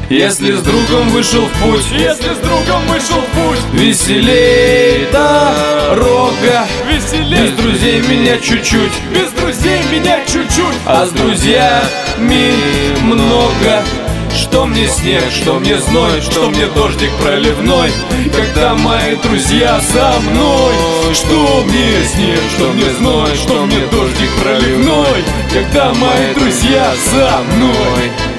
Если с другом вышел в путь, если с другом вышел в путь, веселей дорога. веселей. Без друзей меня чуть-чуть, Без друзей меня чуть-чуть, а с друзьями много. Что мне снег, что мне зной, что мне дождик проливной, когда мои друзья со мной. Что мне снег, что мне зной, что мне дождик проливной, когда мои друзья со мной.